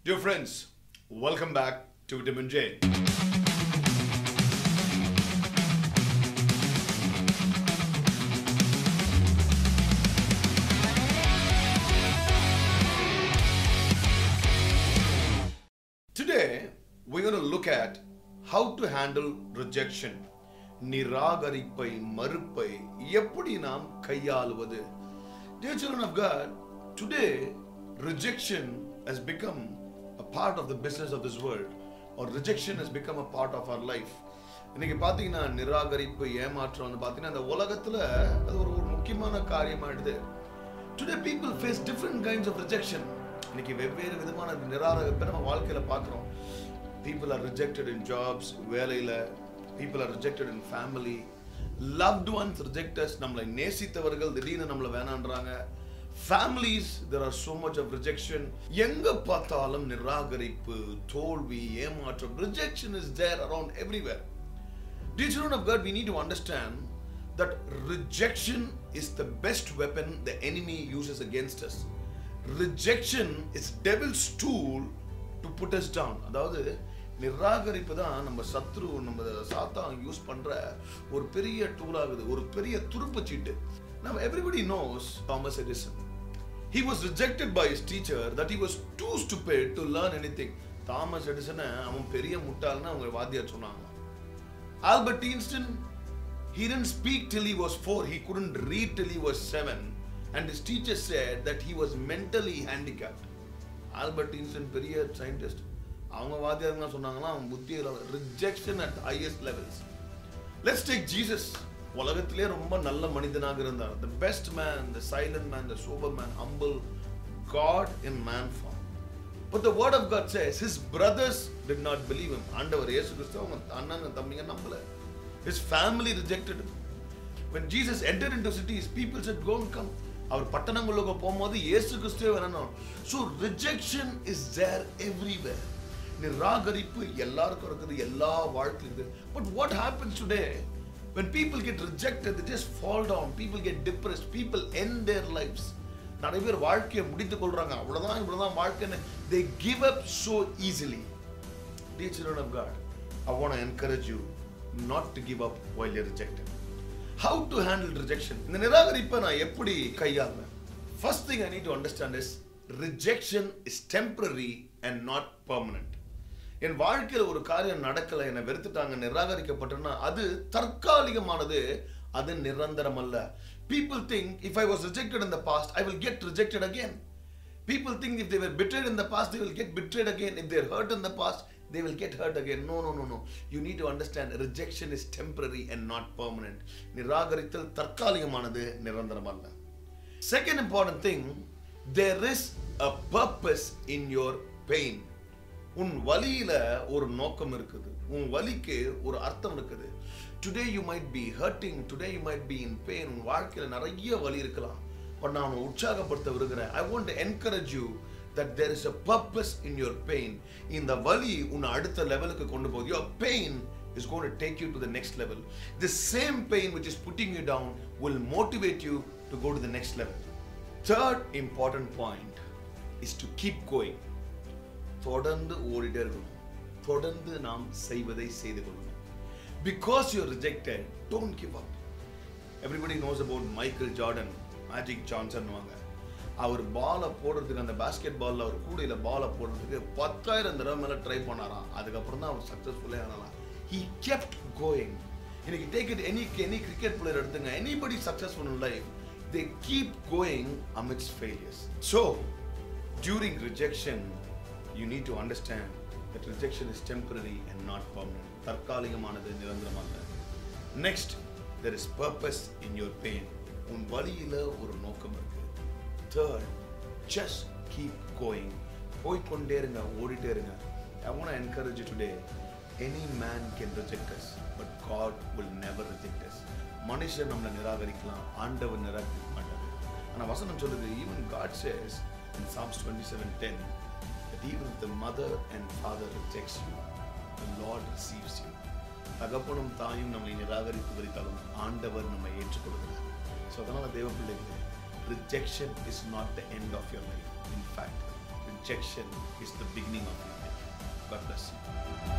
Dear friends, welcome back to Vitamin J. Today, we're going to look at how to handle rejection. நிராகரிப்பை மறுப்பை எப்படி நாம் கையாளுவது. Dear children of God, today rejection has become a part of the business of this world, or rejection has become a part of our life. இன்னைக்கு பாத்தீங்கன்னா நிராகரிப்பு ஏமாற்றம் பாத்தீங்கன்னா இந்த உலகத்துல அது ஒரு முக்கியமான காரியமாயிடுது. Today people face different kinds of rejection. இன்னைக்கு வெவ்வேறு விதமான நிராகரிப்பை நம்ம வாழ்க்கையில பார்க்கிறோம். People are rejected in jobs, வேலையில. People are rejected in family. Loved ones reject us. நம்மளை நேசித்தவர்கள் திடீர்னு நம்மளை வேணான்றாங்க. Families, there are so much of rejection. எங்க பார்த்தாலும் நிராகரிப்பு, தோல்வி, ஏமாற்றம். Rejection is there around everywhere. Dear children of God, we need to understand that rejection is the best weapon the enemy uses against us. Rejection is devil's tool to put us down. அதாவது நிராகரிப்பு தான் நம்ம சத்ரு, நம்ம சாத்தான் use பண்ற ஒரு பெரிய டூல் ஆகுது, ஒரு பெரிய துருப்பு சீட்டு. Now everybody knows Thomas Edison. He was rejected by his teacher that he was too stupid to learn anything. Thomas Edison அவன் பெரிய முட்டாள்னு அவங்க வாத்தியார் சொன்னாங்க. Albert Einstein, he didn't speak till he was 4. He couldn't read till he was 7. And his teacher said that he was mentally handicapped. Albert Einstein பெரிய scientist. அவங்க வாத்தியாருங்க சொன்னாங்கன்னா அவன் புத்தியில rejection at the highest levels. Let's take Jesus. உலகத்திலே ரொம்ப நல்ல மனிதனாக இருந்தார். The best man, the silent man, the sober man, humble, God in man form. But the word of God says his brothers did not believe him. ஆண்டவர் இயேசு கிறிஸ்து அவங்க அண்ணன் தம்பிங்க நம்பல. His family rejected him. When Jesus entered into cities, people said, go and come. அவர் பட்டணங்களுக்கு போகும்போது இயேசு கிறிஸ்துவே வேணும். So rejection is there everywhere. நிராகரிப்பு எல்லாருக்கும் இருக்குது, எல்லா வாழ்க்கையிலும் இருக்குது. But what happens today? When people get rejected, they just fall down. People get depressed. People end their lives. நிறைய பேர் வாழ்க்கையை முடித்துக் கொள்றாங்க. அவ்வளவுதான் இவ்வளவுதான் வாழ்க்கைன்னு they give up so easily. Dear children of God, I want to encourage you not to give up while you're rejected. How to handle rejection? இந்த நிராகரிப்பை நான் எப்படி கையாளுவேன்? First thing I need to understand is rejection is temporary and not permanent. என் வாழ்க்கையில் ஒரு காரியம் நடக்கல, என்னை வெறுத்துட்டாங்க, நிராகரிக்கப்பட்டனா அது தற்காலிகமானது, அது நிரந்தரம் அல்ல. People think if I was rejected in the past, I will get rejected again. People think if they were betrayed in the past, they will get betrayed again. If they are hurt in the past, they will get hurt again. No. You need to understand rejection is temporary and not permanent. நிராகரித்தல் தற்காலிகமானது, நிரந்தரம் அல்ல. Second important thing, there is a purpose in your pain. உன் வலியில ஒரு நோக்கம் இருக்குது, உன் வலிக்கு ஒரு அர்த்தம் இருக்குது. Today you might be hurting, today you might be in pain. உன் வாழ்க்கையில நிறைய வலி இருக்கலாம். பட் நான் உன்னை உற்சாகப்படுத்த விரும்புகிறேன். I want to encourage you that there is a purpose in your pain. இந்த வலி உன்னை அடுத்த லெவலுக்கு கொண்டு போகுது. Your pain is going to take you to the next level. The same pain which is putting you down will motivate you to go to the next level. Third important point is to keep going. தொடர்ந்து ஓடிட்டே இருக்கணும். தொடர்ந்து நாம் செய்வதை செய்து கொள்ளணும். Because you're rejected, don't give up. Everybody knows about Michael Jordan, Magic Johnson. அவர் பாலை போடுறதுக்கு, அந்த பாஸ்கெட் பால்ல அவர் கூடையில பாலை போடுறதுக்கு 10,000 தடவை மேல ட்ரை பண்ணாராம். அதுக்கப்புறம் தான் அவர் சக்சஸ்ஃபுல்லா ஆனாராம். He kept going. இன்னைக்கு take it any cricket player எடுத்துங்க, anybody successful in life, they keep going amidst failures. So during rejection, you need to understand that rejection is temporary and not permanent. தற்காலிகமானது, நிரந்தரமானது. Next, there is purpose in your pain. உன் வலியில ஒரு நோக்கம் இருக்கு. Third, just keep going. போய்க்கொண்டே இருங்க, ஓடிட்டே இருங்க. I want to encourage you today. Any man can reject us, but God will never reject us. மனுஷன் நம்மளை நிராகரிக்கலாம், ஆண்டவர் நிராகரிக்க மாட்டார். ஆனா வசனம் சொல்லுது, even God says in Psalms 27:10, that even if the mother and father rejects you, the Lord receives you. தகப்பனும் தாயும் நம்மை நிராகரித்து வரித்தாலும் ஆண்டவர் நம்மை ஏற்றுக்கொள்கிறார். ஸோ அதனால தேவ பிள்ளைகளே, rejection is not the end of your life. In fact, rejection is the beginning of failure. God bless you.